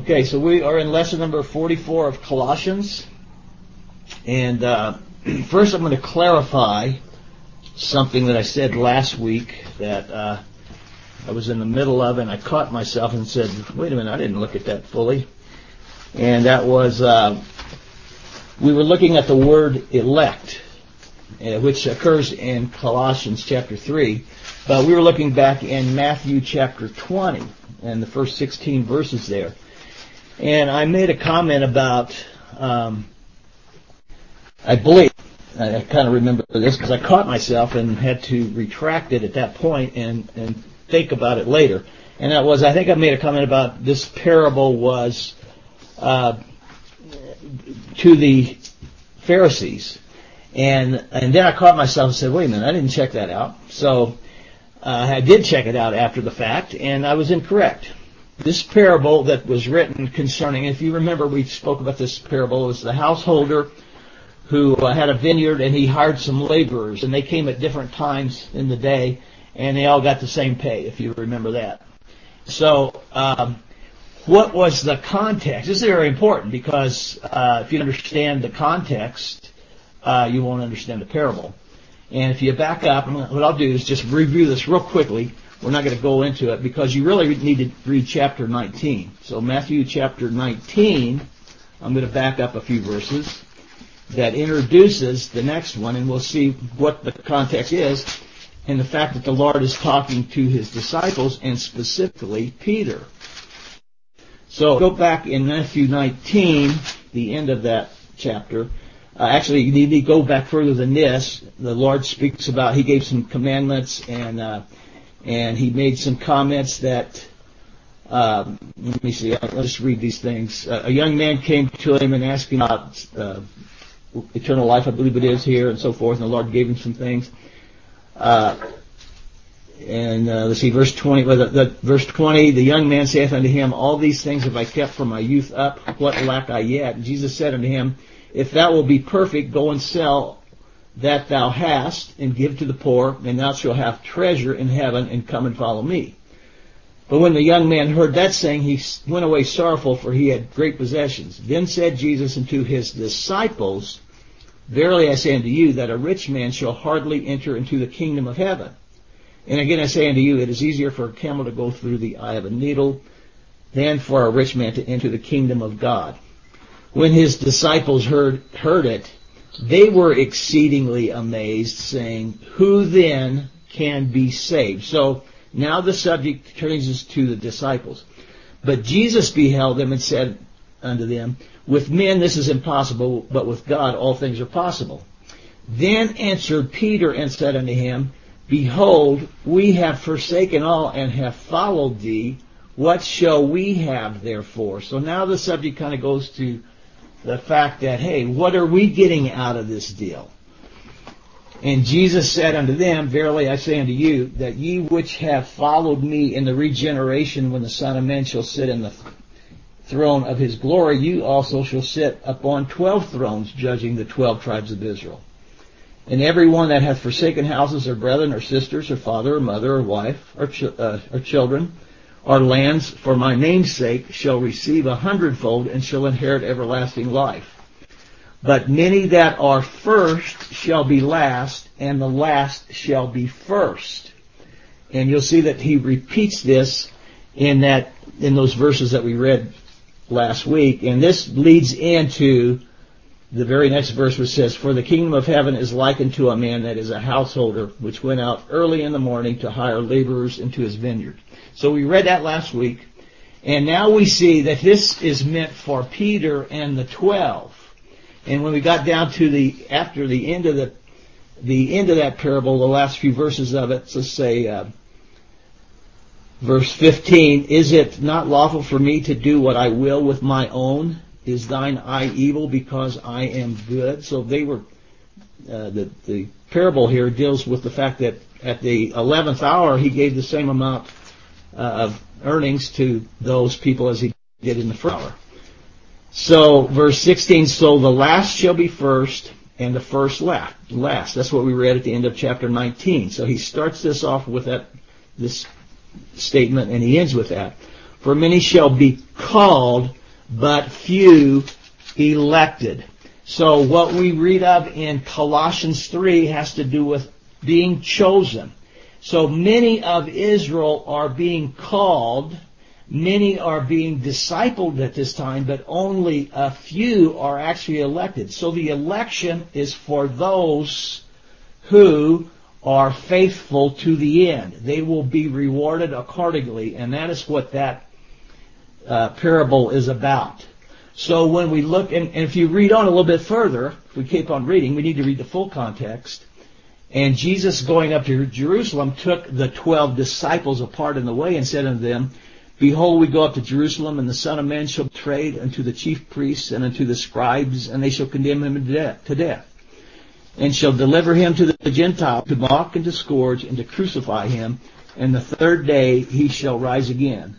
Okay, so we are in lesson number 44 of Colossians. And first I'm going to clarify something that I said last week that I was in the middle of, and I caught myself and said, wait a minute, I didn't look at that fully. And that was, we were looking at the word elect, which occurs in Colossians chapter 3. But we were looking back in Matthew chapter 20 and the first 16 verses there. And I made a comment about, I believe, I kind of remember this because I caught myself and had to retract it at that point and think about it later. And that was, I think I made a comment about this parable was to the Pharisees. And then I caught myself and said, wait a minute, I didn't check that out. So I did check it out after the fact, and I was incorrect. This parable that was written concerning, if you remember, we spoke about this parable, it was the householder who had a vineyard and he hired some laborers, and they came at different times in the day, and they all got the same pay, if you remember that. So, what was the context? This is very important because if you understand the context, you won't understand the parable. And if you back up, what I'll do is just review this real quickly. We're not going to go into it because you really need to read chapter 19. So Matthew chapter 19, I'm going to back up a few verses that introduces the next one, and we'll see what the context is and the fact that the Lord is talking to his disciples and specifically Peter. So go back in Matthew 19, the end of that chapter. Actually, you need to go back further than this. The Lord speaks about, he gave some commandments and he made some comments that, let me see, let's just read these things. A young man came to him and asked him about eternal life, I believe it is here, and so forth, and the Lord gave him some things. Let's see, verse 20, verse 20, the young man saith unto him, all these things have I kept from my youth up, what lack I yet? And Jesus said unto him, if thou wilt be perfect, go and sell that thou hast, and give to the poor, and thou shalt have treasure in heaven, and come and follow me. But when the young man heard that saying, he went away sorrowful, for he had great possessions. Then said Jesus unto his disciples, verily I say unto you, that a rich man shall hardly enter into the kingdom of heaven. And again I say unto you, it is easier for a camel to go through the eye of a needle than for a rich man to enter the kingdom of God. When his disciples heard it, they were exceedingly amazed, saying, who then can be saved? So now the subject turns to the disciples. But Jesus beheld them and said unto them, with men this is impossible, but with God all things are possible. Then answered Peter and said unto him, behold, we have forsaken all and have followed thee. What shall we have therefore? So now the subject kind of goes to the fact that, hey, what are we getting out of this deal? And Jesus said unto them, verily I say unto you, that ye which have followed me in the regeneration when the Son of Man shall sit in the throne of his glory, you also shall sit upon 12 thrones, judging the 12 tribes of Israel. And every one that hath forsaken houses, or brethren, or sisters, or father, or mother, or wife, or children, or lands, for my name's sake, shall receive 100-fold, and shall inherit everlasting life. But many that are first shall be last, and the last shall be first. And you'll see that he repeats this in those verses that we read last week. And this leads into the very next verse, which says, for the kingdom of heaven is likened to a man that is a householder, which went out early in the morning to hire laborers into his vineyard. So we read that last week, and now we see that this is meant for Peter and the 12. And when we got down to after the end of that parable, the last few verses of it, let's say verse 15, is it not lawful for me to do what I will with my own? Is thine eye evil because I am good? So they were, the parable here deals with the fact that at the 11th hour he gave the same amount of earnings to those people as he did in the first hour. So verse 16, so the last shall be first and the first last. That's what we read at the end of chapter 19. So he starts this off with this statement and he ends with that. For many shall be called, but few elected. So what we read of in Colossians 3 has to do with being chosen. So many of Israel are being called, many are being discipled at this time, but only a few are actually elected. So the election is for those who are faithful to the end. They will be rewarded accordingly, and that is what that parable is about. So when we look, and if you read on a little bit further, if we keep on reading, we need to read the full context. And Jesus, going up to Jerusalem, took the 12 disciples apart in the way and said unto them, Behold, we go up to Jerusalem, and the Son of Man shall be betrayed unto the chief priests and unto the scribes, and they shall condemn him to death, and shall deliver him to the Gentiles, to mock and to scourge and to crucify him, and the third day he shall rise again.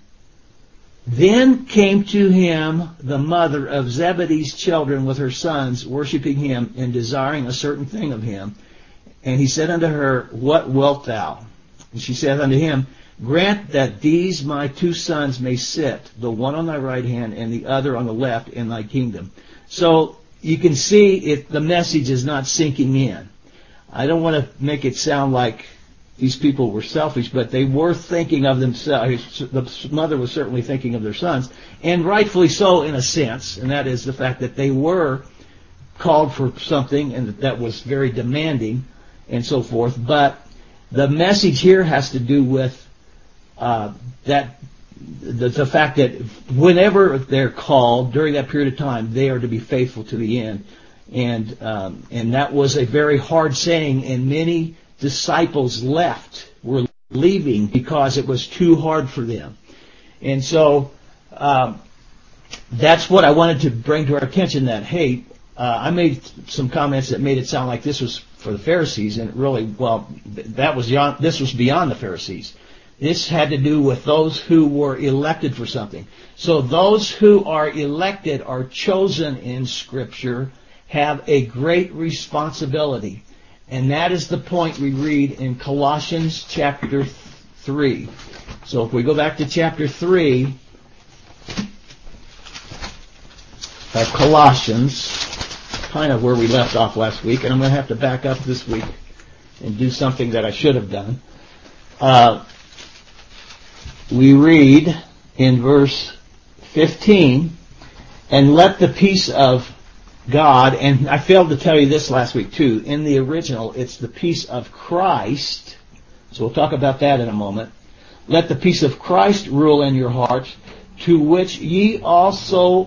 Then came to him the mother of Zebedee's children with her sons, worshipping him and desiring a certain thing of him. And he said unto her, What wilt thou? And she saith unto him, Grant that these my 2 sons may sit, the one on thy right hand and the other on the left, in thy kingdom. So you can see if the message is not sinking in. I don't want to make it sound like these people were selfish, but they were thinking of themselves. The mother was certainly thinking of their sons, and rightfully so in a sense, and that is the fact that they were called for something and that was very demanding and so forth. But the message here has to do with that the fact that whenever they're called during that period of time, they are to be faithful to the end, and that was a very hard saying, and many disciples were leaving because it was too hard for them. And so that's what I wanted to bring to our attention, that, hey, I made some comments that made it sound like this was for the Pharisees, and really, well, this was beyond the Pharisees. This had to do with those who were elected for something. So those who are elected, are chosen in Scripture, have a great responsibility. And that is the point we read in Colossians chapter 3. So if we go back to chapter 3 of Colossians, kind of where we left off last week, and I'm going to have to back up this week and do something that I should have done. We read in verse 15, And let the peace of God, and I failed to tell you this last week too, in the original it's the peace of Christ, so we'll talk about that in a moment. Let the peace of Christ rule in your hearts, to which ye also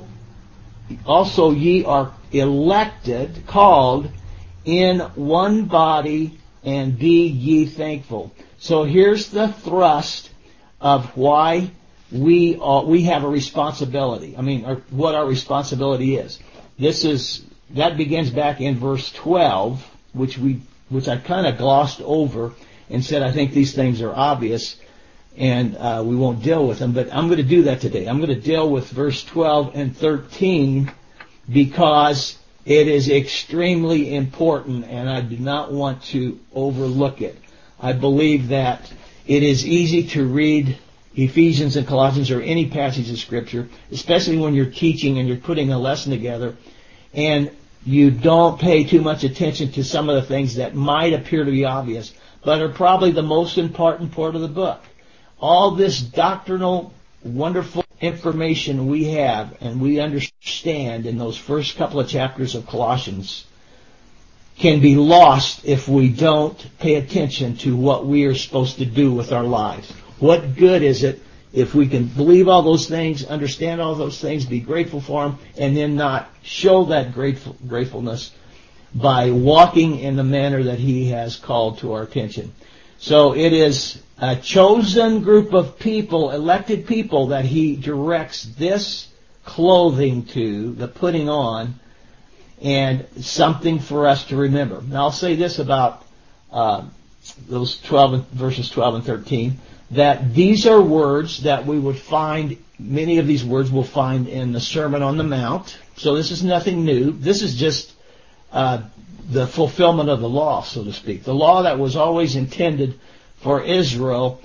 ye are elected, called in one body, and be ye thankful. So here's the thrust of why we have a responsibility. I mean, what our responsibility is. That begins back in verse 12, which I kind of glossed over and said I think these things are obvious, and we won't deal with them. But I'm going to do that today. I'm going to deal with verse 12 and 13 because it is extremely important, and I do not want to overlook it. I believe that it is easy to read Ephesians and Colossians or any passage of Scripture, especially when you're teaching and you're putting a lesson together, and you don't pay too much attention to some of the things that might appear to be obvious, but are probably the most important part of the book. All this doctrinal, wonderful information we have and we understand in those first couple of chapters of Colossians can be lost if we don't pay attention to what we are supposed to do with our lives. What good is it if we can believe all those things, understand all those things, be grateful for them, and then not show that gratefulness by walking in the manner that He has called to our attention? So it is a chosen group of people, elected people, that He directs this clothing to, the putting on, and something for us to remember. Now I'll say this about those verses 12 and 13, that these are words that we would find, many of these words we'll find in the Sermon on the Mount. So this is nothing new. This is just the fulfillment of the law, so to speak. The law that was always intended for Israel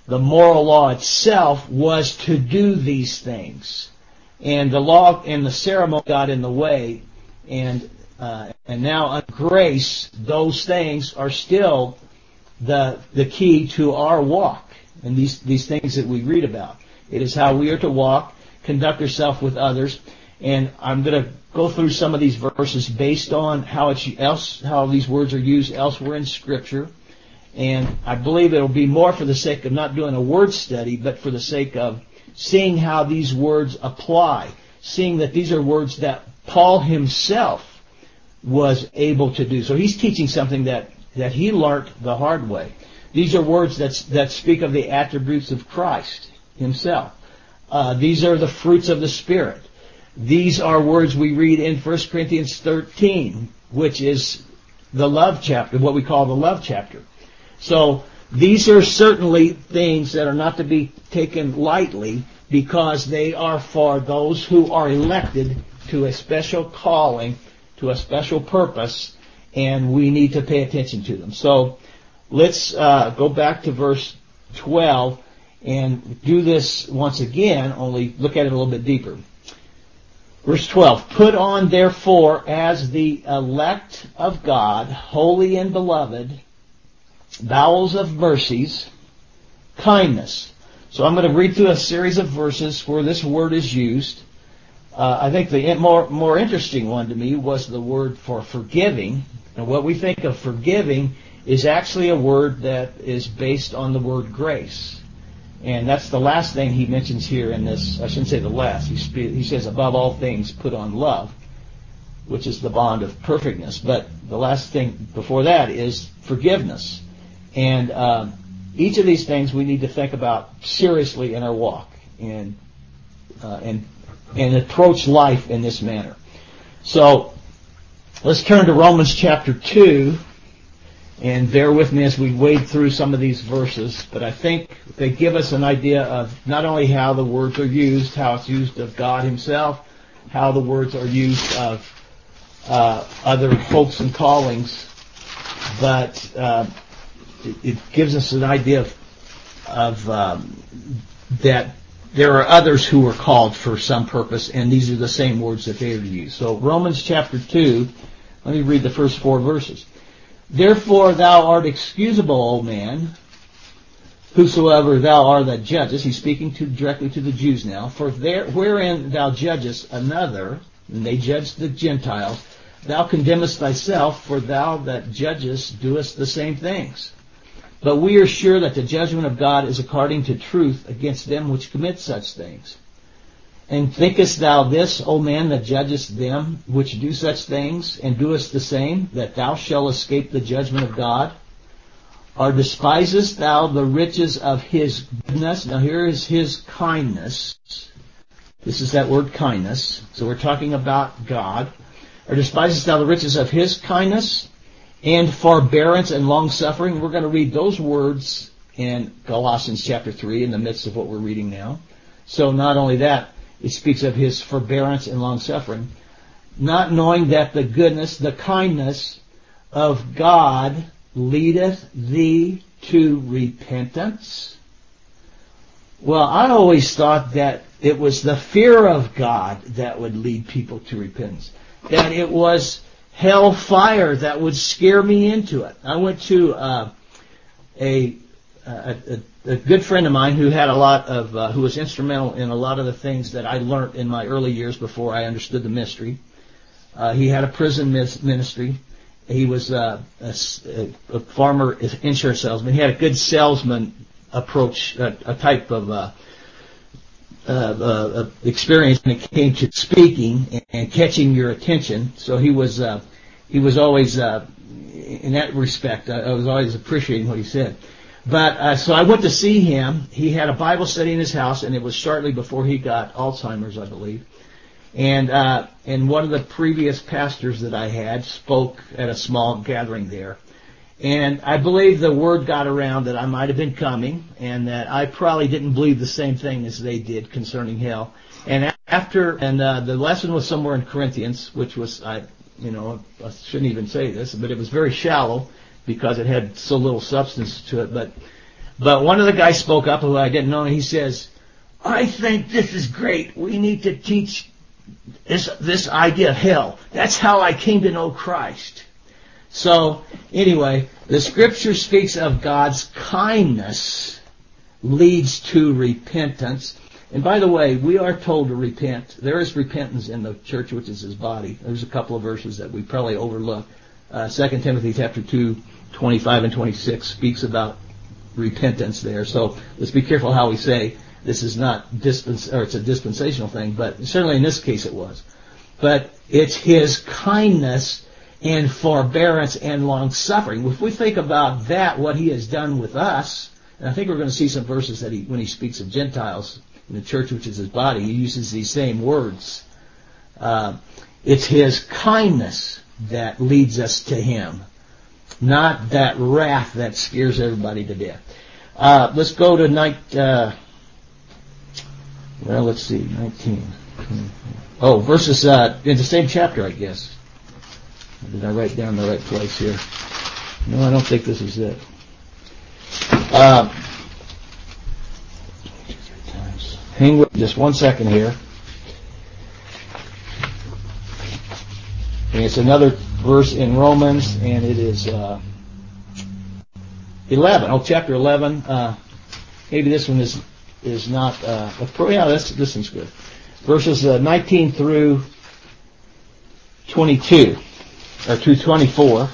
the moral law itself was to do these things. And the law and the ceremony got in the way, and now under grace, those things are still the key to our walk, and these things that we read about. It is how we are to walk, conduct ourselves with others, and I'm going to go through some of these verses based on how these words are used elsewhere in Scripture. And I believe it'll be more for the sake of not doing a word study, but for the sake of seeing how these words apply, seeing that these are words that Paul himself was able to do. So he's teaching something that he learned the hard way. These are words that speak of the attributes of Christ himself. These are the fruits of the Spirit. These are words we read in 1 Corinthians 13, which is the love chapter, what we call the love chapter. So these are certainly things that are not to be taken lightly, because they are for those who are elected to a special calling, to a special purpose, and we need to pay attention to them. So let's go back to verse 12 and do this once again, only look at it a little bit deeper. Verse 12, put on therefore as the elect of God, holy and beloved, bowels of mercies, kindness. So I'm going to read through a series of verses where this word is used. I think the more interesting one to me was the word for forgiving. And what we think of forgiving is actually a word that is based on the word grace. And that's the last thing he mentions here in this. I shouldn't say the last. He says, above all things, put on love, which is the bond of perfectness. But the last thing before that is forgiveness. And each of these things we need to think about seriously in our walk and approach life in this manner. So let's turn to Romans chapter 2. And bear with me as we wade through some of these verses, but I think they give us an idea of not only how the words are used, how it's used of God himself, how the words are used of other folks and callings, but it gives us an idea of that there are others who are called for some purpose, and these are the same words that they are to use. So Romans chapter 2, let me read the first 4 verses. Therefore thou art excusable, O man, whosoever thou art that judgest. He's speaking directly to the Jews now. For wherein thou judgest another, and they judge the Gentiles, thou condemnest thyself, for thou that judgest doest the same things. But we are sure that the judgment of God is according to truth against them which commit such things. And thinkest thou this, O man, that judgest them which do such things, and doest the same, that thou shalt escape the judgment of God? Or despisest thou the riches of his goodness? Now here is his kindness. This is that word kindness. So we're talking about God. Or despisest thou the riches of his kindness, and forbearance and long-suffering? We're going to read those words in Colossians chapter 3 in the midst of what we're reading now. So not only that, it speaks of his forbearance and long-suffering. Not knowing that the goodness, the kindness of God leadeth thee to repentance. Well, I always thought that it was the fear of God that would lead people to repentance. That it was hell fire that would scare me into it. I went to a good friend of mine who had who was instrumental in a lot of the things that I learned in my early years before I understood the mystery. He had a prison ministry. He was a former insurance salesman. He had a good salesman approach, a type of experience when it came to speaking and catching your attention. So he was always in that respect. I was always appreciating what he said. But so I went to see him. He had a Bible study in his house, and it was shortly before he got Alzheimer's, I believe. And one of the previous pastors that I had spoke at a small gathering there. And I believe the word got around that I might have been coming, and that I probably didn't believe the same thing as they did concerning hell. And the lesson was somewhere in Corinthians, which was, I shouldn't even say this, but it was very shallow, because it had so little substance to it. But But one of the guys spoke up who I didn't know, and he says, I think this is great. We need to teach this idea of hell. That's how I came to know Christ. So, anyway, the Scripture speaks of God's kindness leads to repentance. And by the way, we are told to repent. There is repentance in the church, which is His body. There's a couple of verses that we probably overlook. 2 Timothy chapter 2, 25 and 26 speaks about repentance there. So let's be careful how we say this is not it's a dispensational thing, but certainly in this case it was. But it's His kindness and forbearance and long suffering. If we think about that, what He has done with us, and I think we're going to see some verses that when He speaks of Gentiles in the church, which is His body, He uses these same words. It's His kindness that leads us to Him, not that wrath that scares everybody to death. Let's go to let's see, 19. Oh, verses in the same chapter, I guess. Did I write down the right place here? No, I don't think this is it. Hang with just 1 second here. And it's another verse in Romans, and it is 11. Oh, chapter 11. Maybe this one is not. Yeah, this one's good. Verses 19 through 22, or through 24.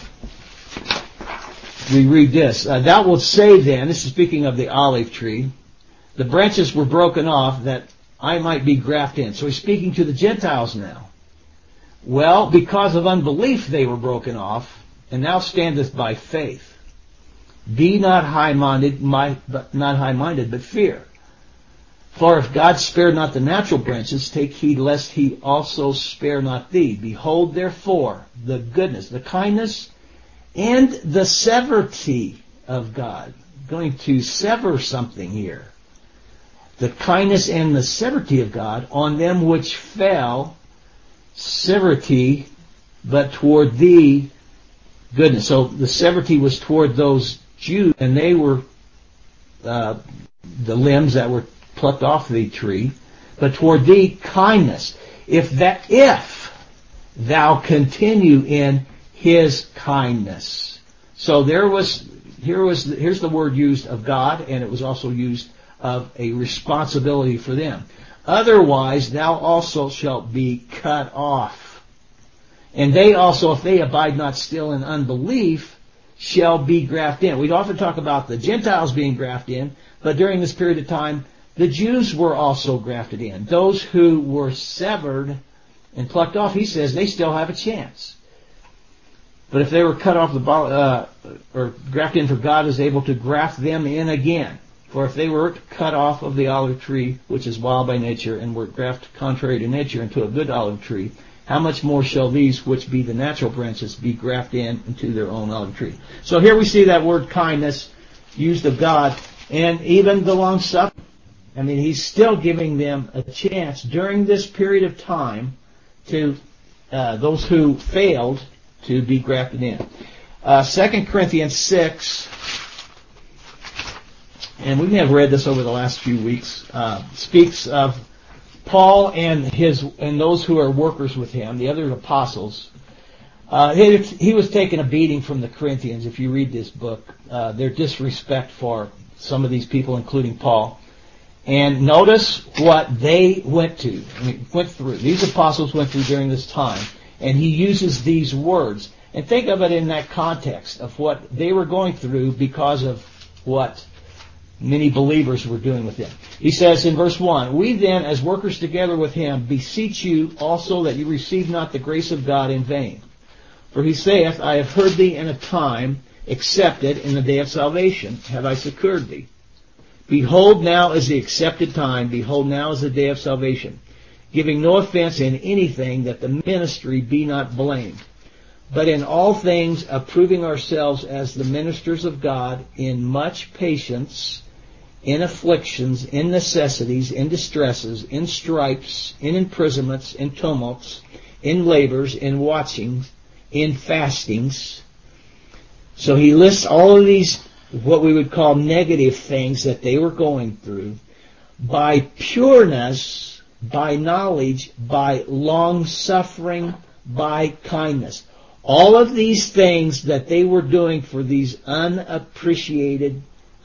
We read this. Thou wilt say then, this is speaking of the olive tree, the branches were broken off that I might be grafted in. So he's speaking to the Gentiles now. Well, because of unbelief they were broken off, and now standeth by faith. Be not high-minded, but fear. For if God spared not the natural branches, take heed lest He also spare not thee. Behold, therefore, the goodness, the kindness, and the severity of God. I'm going to sever something here. The kindness and the severity of God on them which fell, severity, but toward thee, goodness. So the severity was toward those Jews, and they were the limbs that were plucked off the tree, but toward thee, kindness. If thou continue in His kindness. So here's the word used of God, and it was also used of a responsibility for them. Otherwise, thou also shalt be cut off. And they also, if they abide not still in unbelief, shall be grafted in. We'd often talk about the Gentiles being grafted in, but during this period of time, the Jews were also grafted in. Those who were severed and plucked off, he says, they still have a chance. But if they were cut off or grafted in, for God is able to graft them in again. For if they were cut off of the olive tree, which is wild by nature, and were grafted contrary to nature into a good olive tree, how much more shall these, which be the natural branches, be grafted into their own olive tree? So here we see that word kindness used of God, and even the long suffering. I mean, He's still giving them a chance during this period of time to those who failed to be grafted in. 2 Corinthians 6. And we may have read this over the last few weeks, speaks of Paul and those who are workers with him, the other apostles. He was taking a beating from the Corinthians, if you read this book, their disrespect for some of these people, including Paul. And notice what they went through. These apostles went through during this time. And he uses these words. And think of it in that context of what they were going through because of what many believers were doing with him. He says in verse 1, We then, as workers together with him, beseech you also that you receive not the grace of God in vain. For he saith, I have heard thee in a time accepted, in the day of salvation have I succored thee. Behold, now is the accepted time. Behold, now is the day of salvation. Giving no offense in anything, that the ministry be not blamed. But in all things, approving ourselves as the ministers of God, in much patience, in afflictions, in necessities, in distresses, in stripes, in imprisonments, in tumults, in labors, in watchings, in fastings. So he lists all of these what we would call negative things that they were going through by pureness, by knowledge, by long-suffering, by kindness. All of these things that they were doing for these unappreciating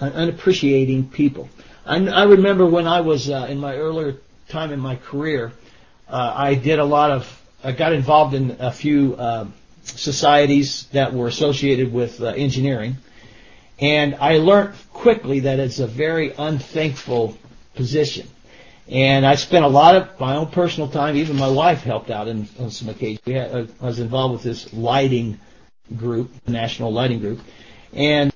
people. I remember when I was in my earlier time in my career, I got involved in a few societies that were associated with engineering, and I learned quickly that it's a very unthankful position. And I spent a lot of my own personal time, even my wife helped out on some occasions. I was involved with this lighting group, the National Lighting Group, and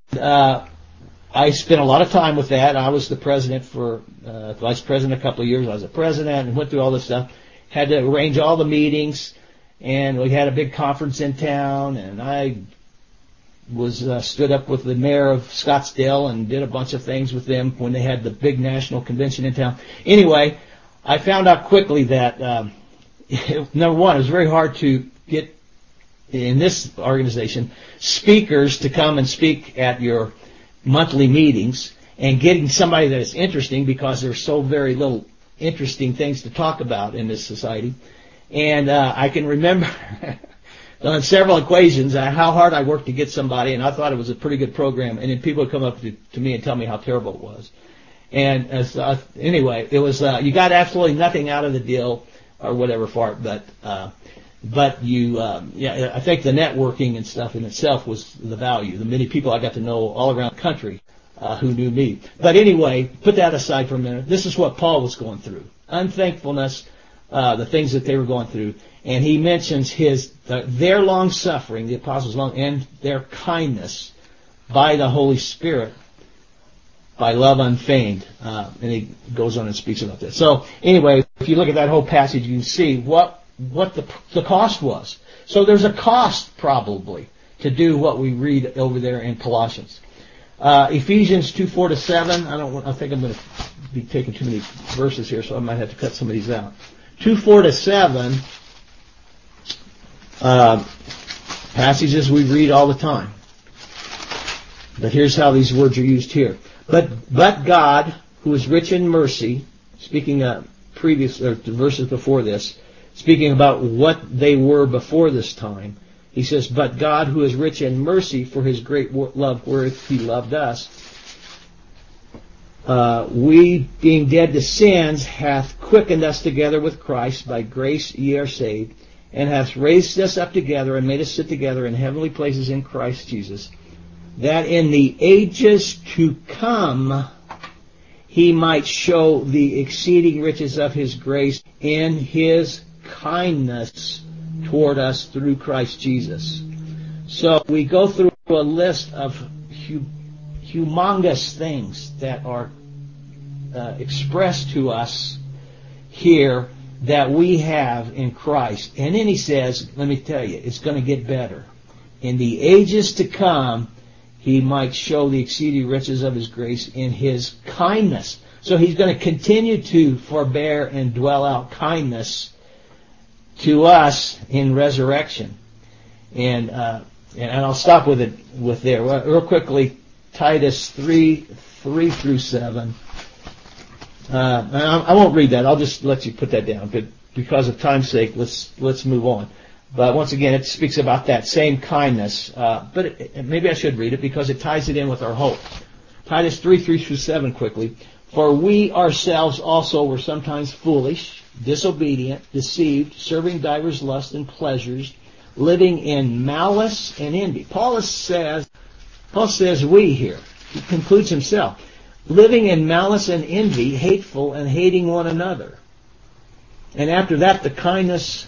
I spent a lot of time with that. I was the president vice president a couple of years. I was a president and went through all this stuff. Had to arrange all the meetings, and we had a big conference in town, and I was stood up with the mayor of Scottsdale and did a bunch of things with them when they had the big national convention in town. Anyway, I found out quickly that, number one, it was very hard to get, in this organization, speakers to come and speak at your monthly meetings, and getting somebody that is interesting, because there's so very little interesting things to talk about in this society. And I can remember on several occasions how hard I worked to get somebody, and I thought it was a pretty good program, and then people would come up to me and tell me how terrible it was. And anyway, it was you got absolutely nothing out of the deal or whatever for it, but you I think the networking and stuff in itself was the value. The many people I got to know all around the country who knew me. But anyway, put that aside for a minute. This is what Paul was going through: unthankfulness, the things that they were going through. And he mentions their long suffering, the apostles' long, and their kindness by the Holy Spirit, by love unfeigned. And he goes on and speaks about this. So anyway, if you look at that whole passage, you can see what the cost was. So there's a cost probably to do what we read over there in Colossians. Ephesians 2:4-7. I think I'm going to be taking too many verses here, so I might have to cut some of these out. 2:4-7. Passages we read all the time. But here's how these words are used here. But God, who is rich in mercy, speaking the verses before this, speaking about what they were before this time, he says, but God, who is rich in mercy for his great love wherewith he loved us, we, being dead to sins, hath quickened us together with Christ. By grace ye are saved, and hath raised us up together and made us sit together in heavenly places in Christ Jesus, that in the ages to come he might show the exceeding riches of his grace in his kindness toward us through Christ Jesus. So we go through a list of humongous things that are expressed to us here that we have in Christ. And then he says, let me tell you, it's going to get better. In the ages to come, he might show the exceeding riches of his grace in his kindness. So he's going to continue to forbear and dwell out kindness to us in resurrection. And I'll stop with there. Real quickly, Titus 3:3-7. I won't read that. I'll just let you put that down. But because of time's sake, let's move on. But once again, it speaks about that same kindness. But maybe I should read it because it ties it in with our hope. Titus 3:3-7 quickly. For we ourselves also were sometimes foolish, disobedient, deceived, serving divers lusts and pleasures, living in malice and envy. Paul says we here. He concludes himself. Living in malice and envy, hateful and hating one another. And after that, the kindness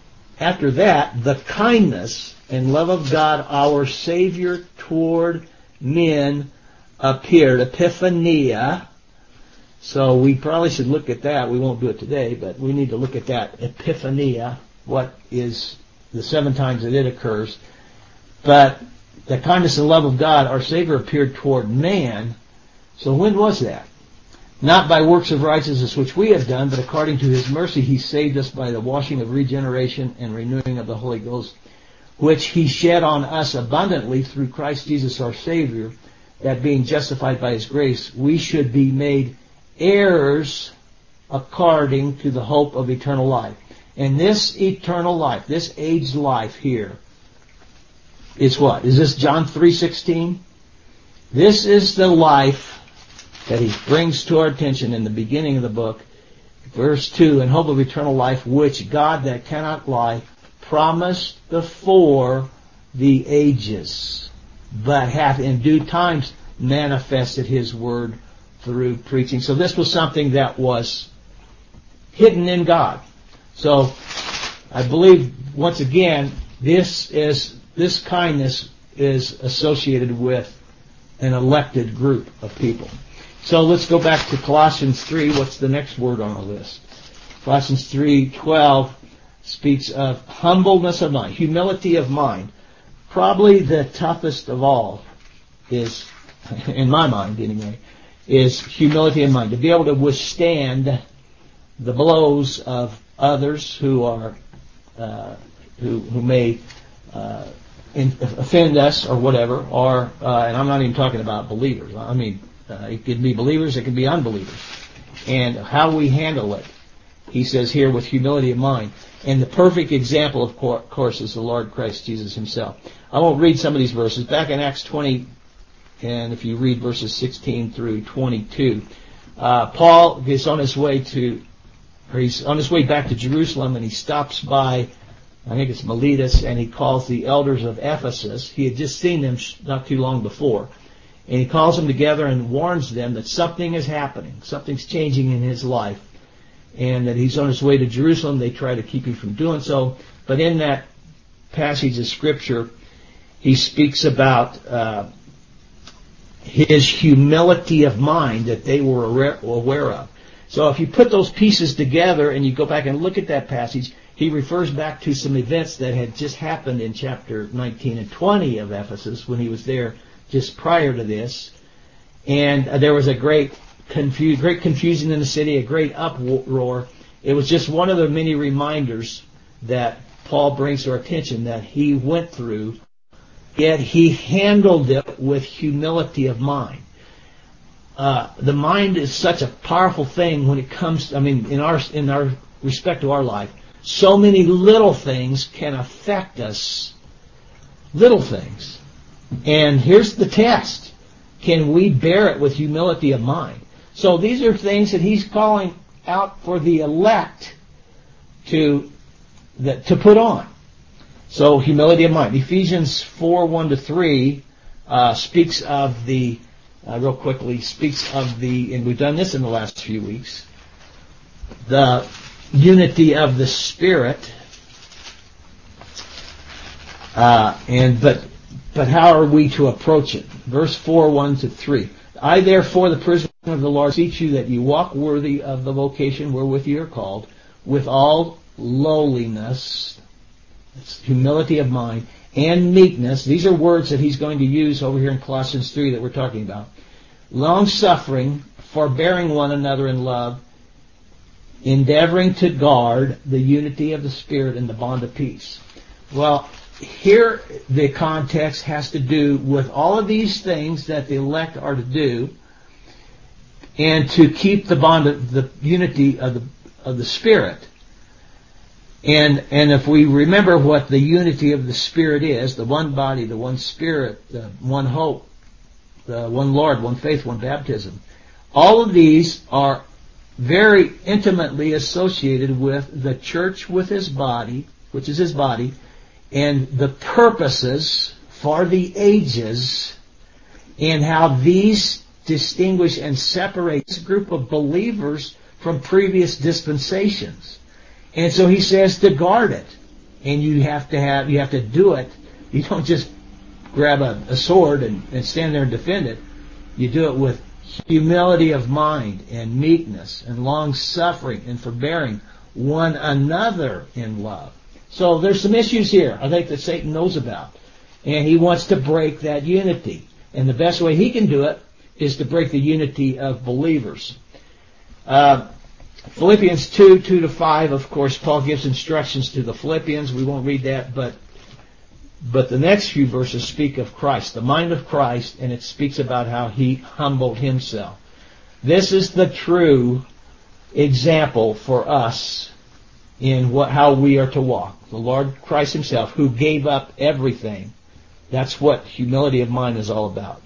and love of God, our Savior toward men appeared. Epiphania. So we probably should look at that. We won't do it today, but we need to look at that. Epiphania. What is the 7 times that it occurs. But the kindness and love of God, our Savior appeared toward man. So when was that? Not by works of righteousness which we have done, but according to his mercy he saved us by the washing of regeneration and renewing of the Holy Ghost, which he shed on us abundantly through Christ Jesus our Savior, that being justified by His grace, we should be made heirs according to the hope of eternal life. And this eternal life, this age life here, is what? Is this John 3:16? This is the life that He brings to our attention in the beginning of the book. Verse 2, in hope of eternal life, which God that cannot lie promised before the ages, but hath in due times manifested His word through preaching. So this was something that was hidden in God. So I believe, once again, this kindness is associated with an elected group of people. So let's go back to Colossians 3. What's the next word on the list? Colossians 3:12 speaks of humbleness of mind, humility of mind. Probably the toughest of all is, in my mind anyway, is humility of mind. To be able to withstand the blows of others who are who may offend us or whatever, or and I'm not even talking about believers. I mean, it could be believers, it could be unbelievers, and how we handle it. He says here, with humility of mind, and the perfect example, of course, is the Lord Christ Jesus Himself. I won't read some of these verses. Back in Acts 20, and if you read verses 16 through 22, Paul is on his way back to Jerusalem, and he stops by, I think it's Miletus, and he calls the elders of Ephesus. He had just seen them not too long before. And he calls them together and warns them that something is happening. Something's changing in his life. And that he's on his way to Jerusalem. They try to keep him from doing so. But in that passage of Scripture, he speaks about his humility of mind that they were aware of. So if you put those pieces together and you go back and look at that passage, he refers back to some events that had just happened in chapter 19 and 20 of Ephesus when he was there just prior to this. And there was a great confusion in the city, a great uproar. It was just one of the many reminders that Paul brings to our attention that he went through, yet he handled it with humility of mind. The mind is such a powerful thing when it comes, in our respect to our life. So many little things can affect us. Little things. And here's the test. Can we bear it with humility of mind? So these are things that he's calling out for the elect to put on. So humility of mind. Ephesians 4:1-3 speaks of the, real quickly, and we've done this in the last few weeks, the unity of the Spirit. But how are we to approach it? Verse 4:1-3. I therefore, the prisoner of the Lord, beseech you that you walk worthy of the vocation wherewith you are called, with all lowliness, humility of mind, and meekness. These are words that he's going to use over here in Colossians 3 that we're talking about. Long-suffering, forbearing one another in love, endeavoring to guard the unity of the Spirit in the bond of peace. Well, here the context has to do with all of these things that the elect are to do, and to keep the bond of the unity of the Spirit. And if we remember what the unity of the Spirit is, the one body, the one Spirit, the one hope, the one Lord, one faith, one baptism, all of these are very intimately associated with the church, with His body, which is His body, and the purposes for the ages, and how these distinguish and separate this group of believers from previous dispensations. And so he says to guard it. And you have to do it. You don't just grab a sword and stand there and defend it. You do it with humility of mind and meekness and long suffering and forbearing one another in love. So there's some issues here, I think, that Satan knows about. And he wants to break that unity. And the best way he can do it is to break the unity of believers. Philippians 2:2-5, of course, Paul gives instructions to the Philippians. We won't read that, but But the next few verses speak of Christ, the mind of Christ, and it speaks about how he humbled himself. This is the true example for us in how we are to walk. The Lord Christ himself, who gave up everything. That's what humility of mind is all about.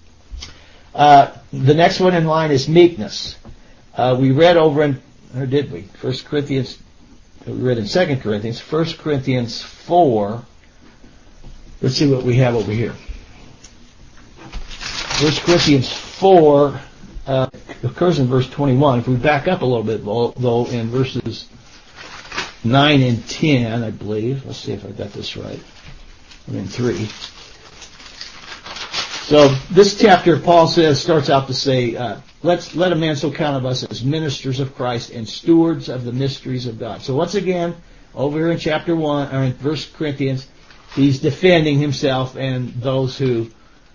The next one in line is meekness. We read over in, or did we? 1 Corinthians, we read in 2 Corinthians, 1 Corinthians 4. Let's see what we have over here. 1 Corinthians 4 occurs in verse 21. If we back up a little bit, though, in verses 9 and 10, I believe. Let's see if I got this right. I'm in 3. So this chapter, Paul starts out to say, let a man so count of us as ministers of Christ and stewards of the mysteries of God. So once again, over here in chapter 1, or in 1 Corinthians, he's defending himself and those who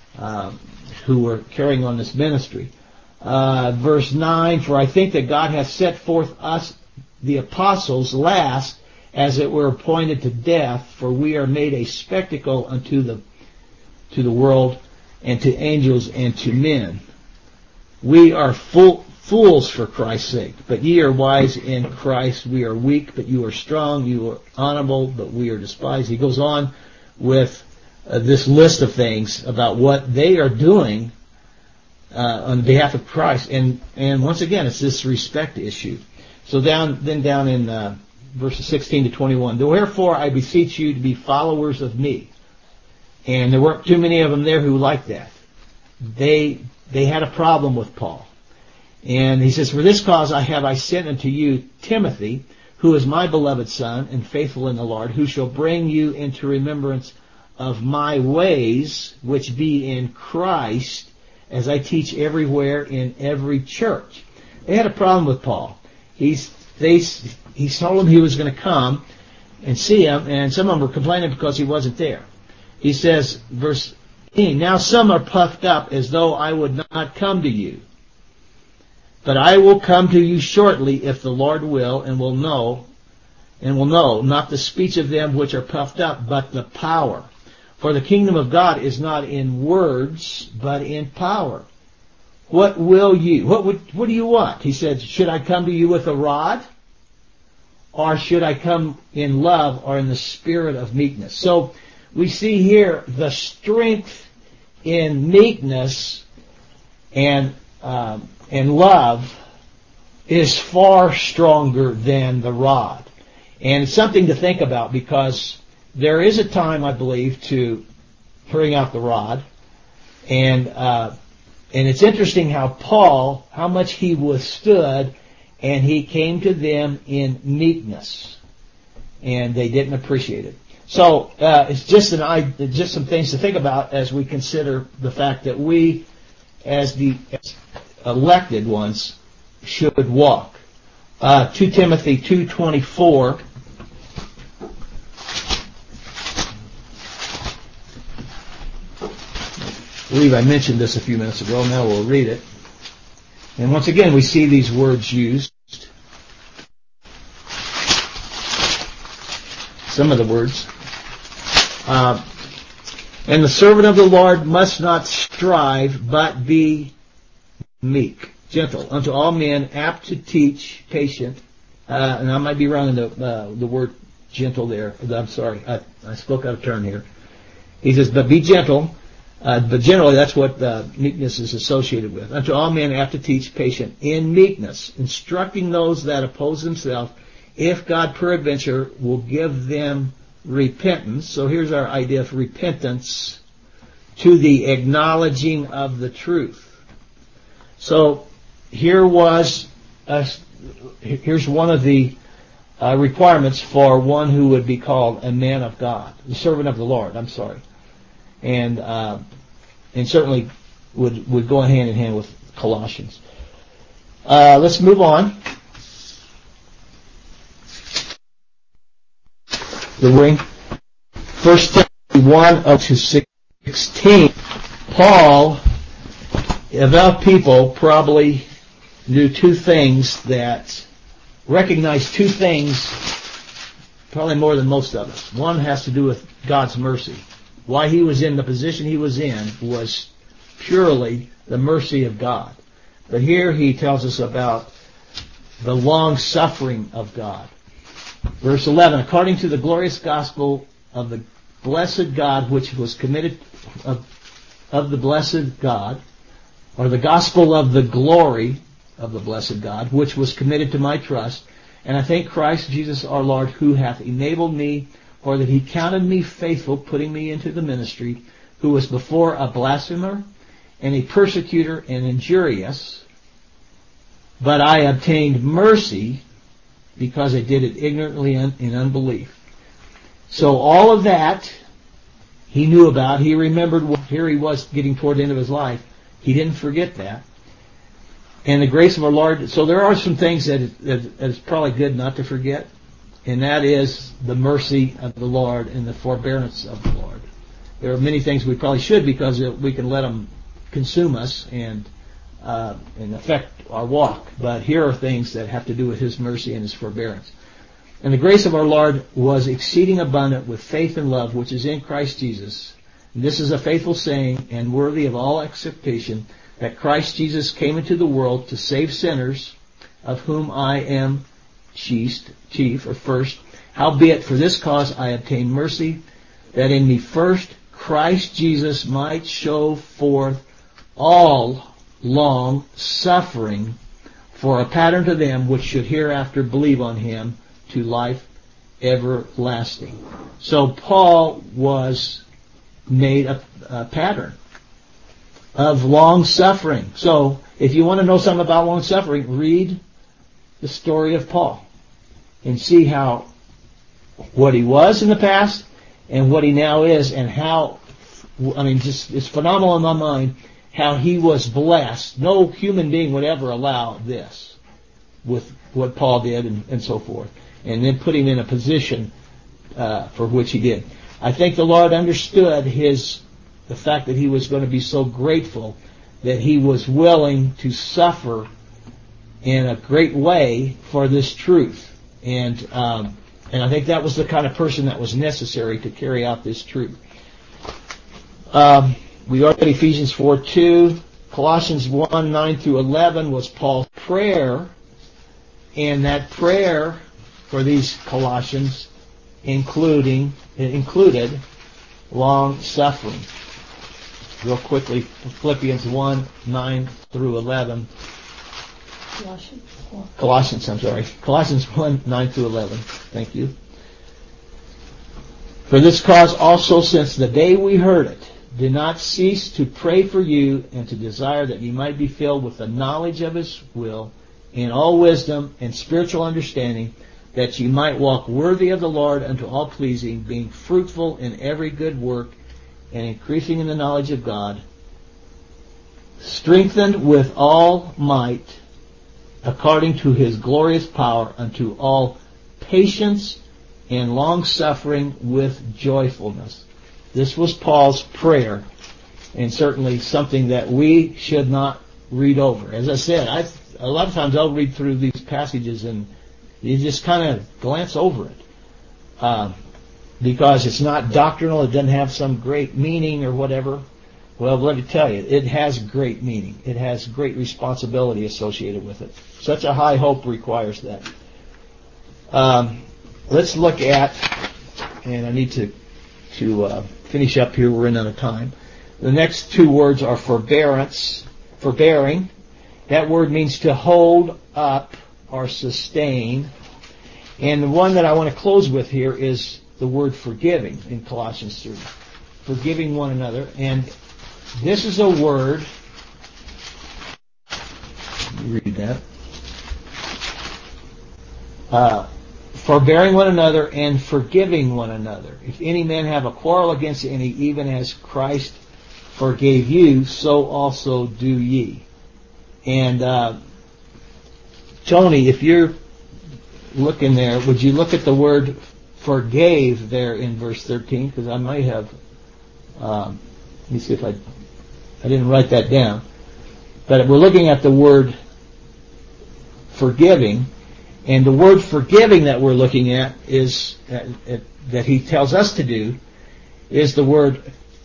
were carrying on this ministry. Verse 9, for I think that God hath set forth us, the apostles, last, as it were appointed to death, for we are made a spectacle unto the world, and to angels, and to men. We are fools for Christ's sake, but ye are wise in Christ. We are weak, but you are strong. You are honorable, but we are despised. He goes on with this list of things about what they are doing on behalf of Christ, and once again, it's this respect issue. So down in verses 16 to 21, wherefore I beseech you to be followers of me. And there weren't too many of them there who liked that. They had a problem with Paul. And he says, for this cause I sent unto you Timothy, who is my beloved son and faithful in the Lord, who shall bring you into remembrance of my ways, which be in Christ, as I teach everywhere in every church. They had a problem with Paul. He told them he was going to come and see him, and some of them were complaining because he wasn't there. He says, verse 18, now some are puffed up as though I would not come to you. But I will come to you shortly, if the Lord will, and will know, not the speech of them which are puffed up, but the power. For the kingdom of God is not in words, but in power. What will you? What do you want? He said, should I come to you with a rod? Or should I come in love or in the spirit of meekness? So we see here the strength in meekness and love is far stronger than the rod. And it's something to think about, because there is a time, I believe, to bring out the rod. And it's interesting how much he withstood, and he came to them in meekness. And they didn't appreciate it. So it's just some things to think about as we consider the fact that we, as the elected ones, should walk. 2 Timothy 2:24. I believe I mentioned this a few minutes ago. Now we'll read it. And once again, we see these words used. Some of the words. And the servant of the Lord must not strive, but be meek, gentle, unto all men, apt to teach, patient. And I might be wrong in the word gentle there. I'm sorry, I spoke out of turn here. He says, but be gentle. But generally, that's what meekness is associated with. Unto all men, apt to teach, patient, in meekness, instructing those that oppose themselves, if God peradventure will give them repentance. So here's our idea of repentance, to the acknowledging of the truth. So here's one of the requirements for one who would be called a man of God, the servant of the Lord. I'm sorry, and certainly would go hand in hand with Colossians. Let's move on. The ring. 1 Timothy 1:16. Paul, of all people, probably recognized two things probably more than most of us. One has to do with God's mercy. Why he was in the position he was in was purely the mercy of God. But here he tells us about the long suffering of God. Verse 11, according to the glorious gospel of the blessed God, which was committed of the blessed God, or the gospel of the glory of the blessed God, which was committed to my trust. And I thank Christ Jesus our Lord, who hath enabled me, for that he counted me faithful, putting me into the ministry, who was before a blasphemer, and a persecutor, and injurious. But I obtained mercy, because I did it ignorantly in unbelief. So all of that he knew about. He remembered. Here he was getting toward the end of his life. He didn't forget that. And the grace of our Lord. So there are some things that it's probably good not to forget. And that is the mercy of the Lord and the forbearance of the Lord. There are many things we probably should, because we can let them consume us and affect our walk. But here are things that have to do with his mercy and his forbearance. And the grace of our Lord was exceeding abundant with faith and love, which is in Christ Jesus. And this is a faithful saying and worthy of all acceptation, that Christ Jesus came into the world to save sinners, of whom I am chief or first. Howbeit for this cause I obtained mercy, that in me first Christ Jesus might show forth all long suffering, for a pattern to them which should hereafter believe on him, to life everlasting. So Paul was made a pattern of long suffering. So if you want to know something about long suffering, read the story of Paul and see what he was in the past and what he now is, and how, just it's phenomenal in my mind how he was blessed. No human being would ever allow this with what Paul did and so forth. And then put him in a position for which he did. I think the Lord understood the fact that he was going to be so grateful that he was willing to suffer in a great way for this truth. And I think that was the kind of person that was necessary to carry out this truth. We are at Ephesians 4:2. Colossians 1:9 through 11 was Paul's prayer. And that prayer for these Colossians included long suffering. Real quickly, Philippians 1:9 through 11. Colossians 1:9 through 11. Thank you. For this cause also, since the day we heard it, did not cease to pray for you, and to desire that you might be filled with the knowledge of his will, in all wisdom and spiritual understanding, that ye might walk worthy of the Lord unto all pleasing, being fruitful in every good work, and increasing in the knowledge of God, strengthened with all might, according to his glorious power, unto all patience and long suffering with joyfulness. This was Paul's prayer, and certainly something that we should not read over. As I said, a lot of times I'll read through these passages and you just kind of glance over it. Because it's not doctrinal, it doesn't have some great meaning or whatever. Well, let me tell you, it has great meaning. It has great responsibility associated with it. Such a high hope requires that. Let's look at, and I need to finish up here, we're running out of time. The next two words are forbearance, forbearing. That word means to hold up or sustain. And the one that I want to close with here is the word forgiving in Colossians 3. Forgiving one another. And this is a word, let me read that. Forbearing one another and forgiving one another. If any man have a quarrel against any, even as Christ forgave you, so also do ye. And Tony, if you're looking there, would you look at the word forgave there in verse 13? Because I might have, let me see if I didn't write that down. But we're looking at the word forgiving, And the word forgiving that we're looking at is that he tells us to do is the word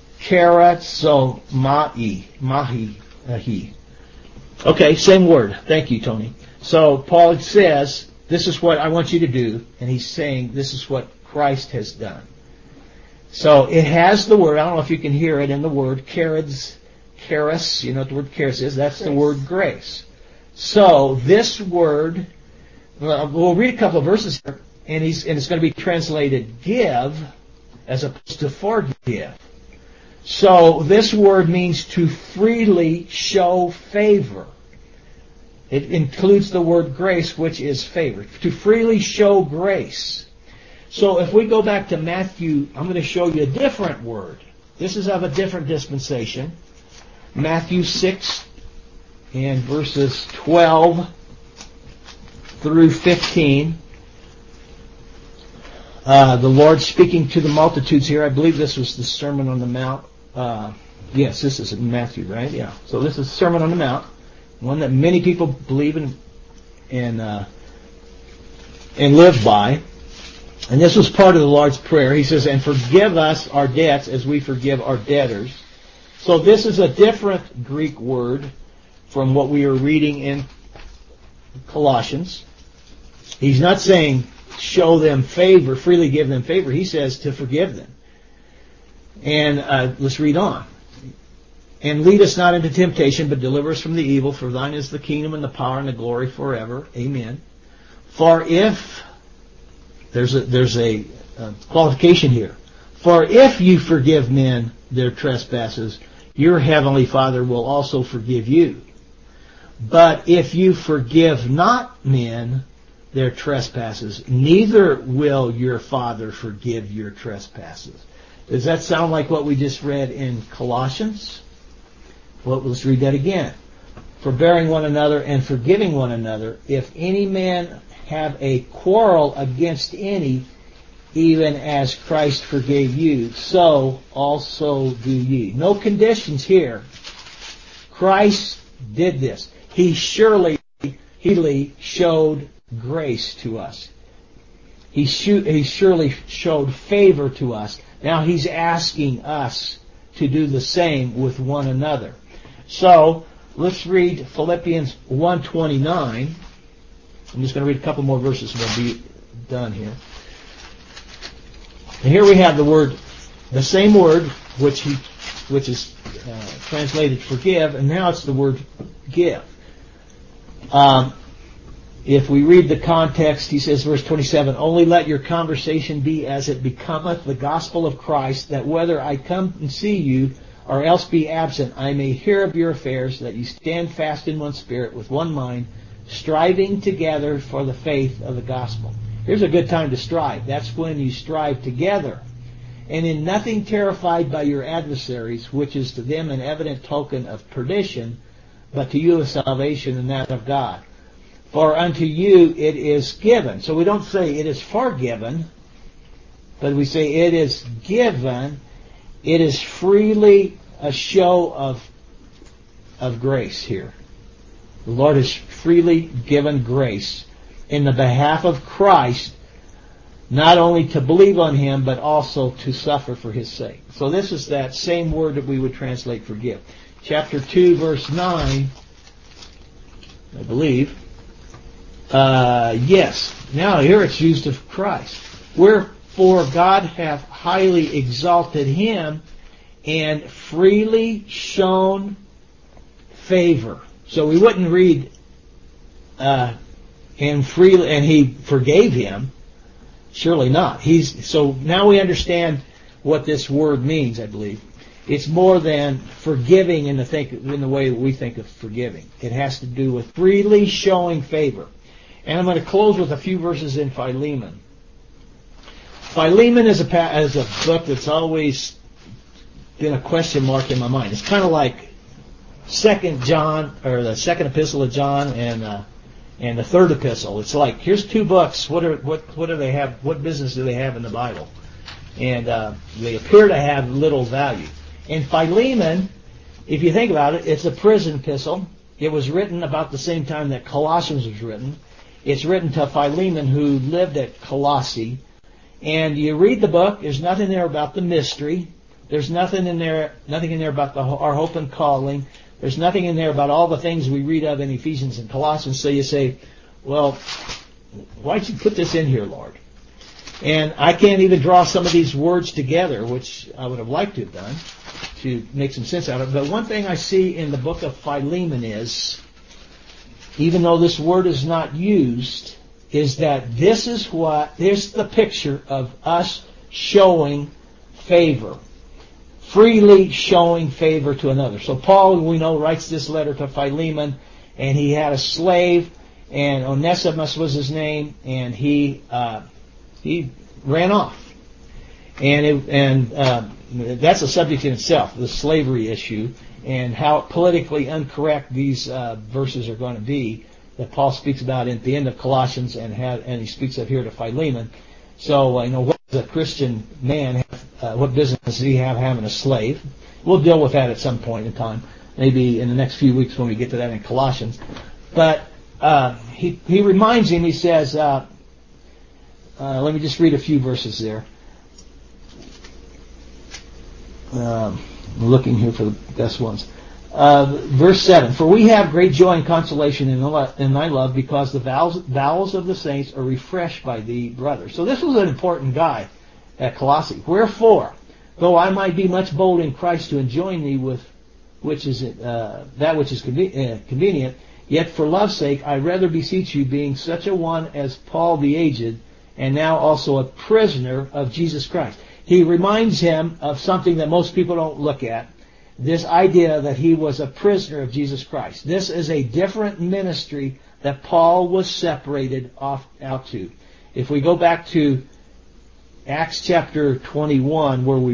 karazomai, mahi. Okay, same word. Thank you, Tony. So Paul says, this is what I want you to do, and he's saying this is what Christ has done. So it has the word, I don't know if you can hear it in the word, charis, you know what the word charis is? That's the word grace. So this word, we'll read a couple of verses here, and it's going to be translated give as opposed to forgive. So this word means to freely show favor. It includes the word grace, which is favor. To freely show grace. So if we go back to Matthew, I'm going to show you a different word. This is of a different dispensation. Matthew 6 and verses 12 through 15. The Lord speaking to the multitudes here. I believe this was the Sermon on the Mount. Yes, this is in Matthew, right? Yeah. So this is the Sermon on the Mount, one that many people believe in and live by. And this was part of the Lord's Prayer. He says, and forgive us our debts as we forgive our debtors. So this is a different Greek word from what we are reading in Colossians. He's not saying show them favor, freely give them favor. He says to forgive them. And let's read on. And lead us not into temptation, but deliver us from the evil. For thine is the kingdom and the power and the glory forever. Amen. For if, there's a qualification here. For if you forgive men their trespasses, your heavenly Father will also forgive you. But if you forgive not men their trespasses, neither will your Father forgive your trespasses. Does that sound like what we just read in Colossians? Well, let's read that again. Forbearing one another and forgiving one another, if any man have a quarrel against any, even as Christ forgave you, so also do ye. No conditions here. Christ did this. He surely showed grace to us. He surely showed favor to us. Now he's asking us to do the same with one another. So let's read Philippians 1:29. I'm just going to read a couple more verses and we'll be done here. And here we have the same word, which is translated forgive, and now it's the word give. If we read the context, he says, verse 27, only let your conversation be as it becometh the gospel of Christ, that whether I come and see you or else be absent, I may hear of your affairs, that you stand fast in one spirit, with one mind, striving together for the faith of the gospel. Here's a good time to strive. That's when you strive together. And in nothing terrified by your adversaries, which is to them an evident token of perdition, but to you a salvation and that of God. For unto you it is given. So we don't say it is forgiven, but we say it is given. It is freely a show of grace here. The Lord has freely given grace in the behalf of Christ, not only to believe on Him, but also to suffer for His sake. So this is that same word that we would translate forgive. Chapter 2, verse 9, I believe. Yes. Now here it's used of Christ. Wherefore God hath highly exalted Him and freely shown favor. So we wouldn't read and He forgave him. Surely not. So now we understand what this word means, I believe. It's more than forgiving in the way we think of forgiving. It has to do with freely showing favor. And I'm going to close with a few verses in Philemon. Philemon is a book that's always been a question mark in my mind. It's kind of like 2 John, or the second epistle of John, and the third epistle. It's like, here's two books. What do they have? What business do they have in the Bible? And they appear to have little value. And Philemon, if you think about it, it's a prison epistle. It was written about the same time that Colossians was written. It's written to Philemon, who lived at Colossae. And you read the book, there's nothing there about the mystery. There's nothing in there about our hope and calling. There's nothing in there about all the things we read of in Ephesians and Colossians. So you say, well, why'd you put this in here, Lord? And I can't even draw some of these words together, which I would have liked to have done, to make some sense out of it. But one thing I see in the book of Philemon is, even though this word is not used, is that this is the picture of us showing favor. Freely showing favor to another. So Paul, we know, writes this letter to Philemon, and he had a slave, and Onesimus was his name, and he ran off. And that's a subject in itself, the slavery issue, and how politically incorrect these verses are going to be that Paul speaks about at the end of Colossians, and he speaks of here to Philemon. So, what does a Christian man have, what business does he have having a slave? We'll deal with that at some point in time, maybe in the next few weeks when we get to that in Colossians. But he reminds him, he says, let me just read a few verses there. Looking here for the best ones. Verse 7, for we have great joy and consolation in thy love, because the bowels of the saints are refreshed by thee, brother. So this was an important guy at Colossae. Wherefore, though I might be much bold in Christ to enjoin thee with that which is convenient, yet for love's sake I rather beseech you, being such a one as Paul the aged, and now also a prisoner of Jesus Christ. He reminds him of something that most people don't look at. This idea that he was a prisoner of Jesus Christ. This is a different ministry that Paul was separated out to. If we go back to Acts chapter 21, where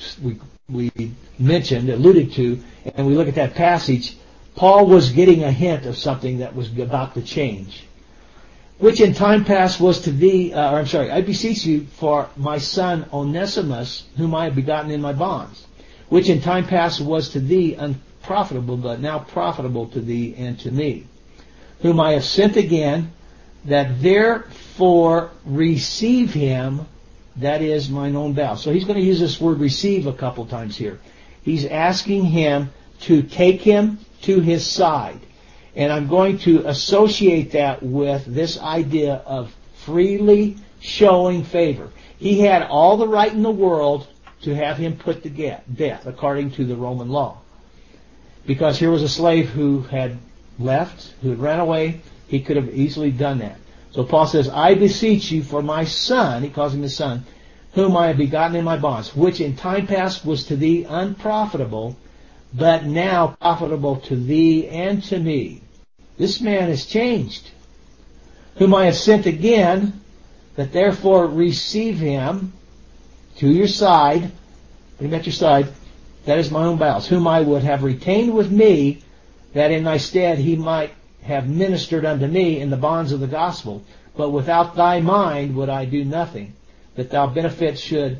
we alluded to, and we look at that passage, Paul was getting a hint of something that was about to change. Which in time past was to thee, I beseech you for my son Onesimus, whom I have begotten in my bonds. Which in time past was to thee unprofitable, but now profitable to thee and to me, whom I have sent again, that therefore receive him, that is mine own bowels. So he's going to use this word receive a couple times here. He's asking him to take him to his side. And I'm going to associate that with this idea of freely showing favor. He had all the right in the world to have him put to death, according to the Roman law. Because here was a slave who had left, who had ran away. He could have easily done that. So Paul says, I beseech you for my son, he calls him his son, whom I have begotten in my bonds, which in time past was to thee unprofitable, but now profitable to thee and to me. This man has changed. Whom I have sent again, that therefore receive him to your side, put him at your side, that is my own bowels, whom I would have retained with me, that in thy stead he might have ministered unto me in the bonds of the gospel. But without thy mind would I do nothing, that thy benefits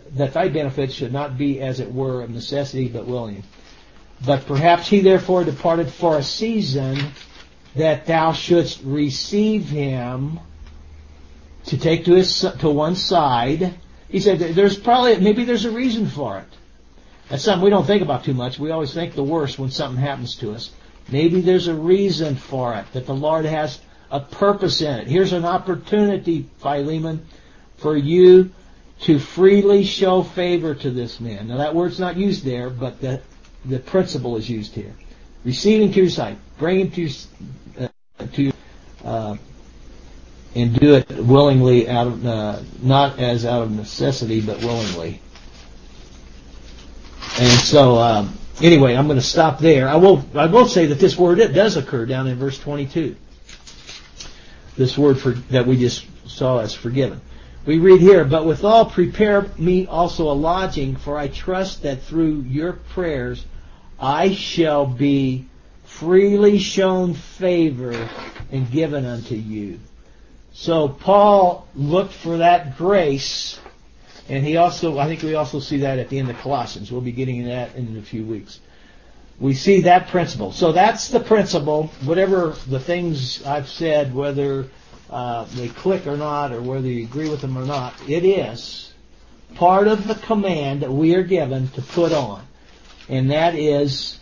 should not be as it were of necessity, but willing. But perhaps he therefore departed for a season, that thou shouldst receive him to take to one side. He said maybe there's a reason for it. That's something we don't think about too much. We always think the worst when something happens to us. Maybe there's a reason for it, that the Lord has a purpose in it. Here's an opportunity, Philemon, for you to freely show favor to this man. Now that word's not used there, but the principle is used here. Receiving to your side, bring him and do it willingly, not as out of necessity, but willingly. And so, anyway, I'm going to stop there. I will say that this word, it does occur down in verse 22. This word that we just saw as forgiven. We read here, but withal prepare me also a lodging, for I trust that through your prayers I shall be freely shown favor and given unto you. So Paul looked for that grace, and I think we also see that at the end of Colossians. We'll be getting into that in a few weeks. We see that principle. So that's the principle. Whatever the things I've said, whether they click or not, or whether you agree with them or not, it is part of the command that we are given to put on. And that is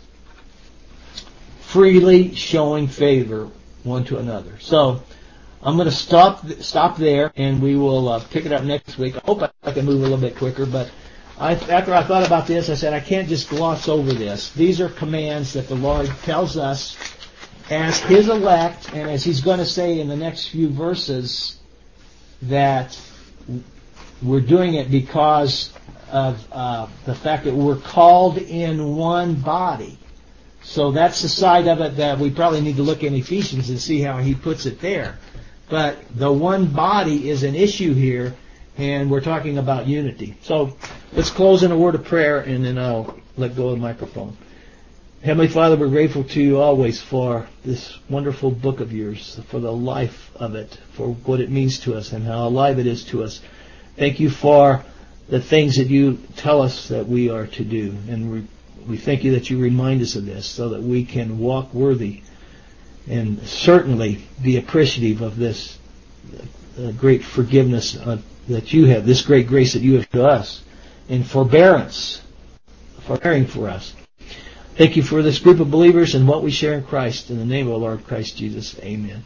freely showing favor one to another. So I'm going to stop there, and we will pick it up next week. I hope I can move a little bit quicker, but after I thought about this, I said I can't just gloss over this. These are commands that the Lord tells us as His elect, and as He's going to say in the next few verses, that we're doing it because of the fact that we're called in one body. So that's the side of it that we probably need to look in Ephesians and see how he puts it there. But the one body is an issue here, and we're talking about unity. So let's close in a word of prayer, and then I'll let go of the microphone. Heavenly Father, we're grateful to you always for this wonderful book of yours, for the life of it, for what it means to us and how alive it is to us. Thank you for the things that you tell us that we are to do. And we thank you that you remind us of this so that we can walk worthy and certainly be appreciative of this great forgiveness that you have, this great grace that you have to us, and forbearance for caring for us. Thank you for this group of believers and what we share in Christ. In the name of our Lord Christ Jesus, amen.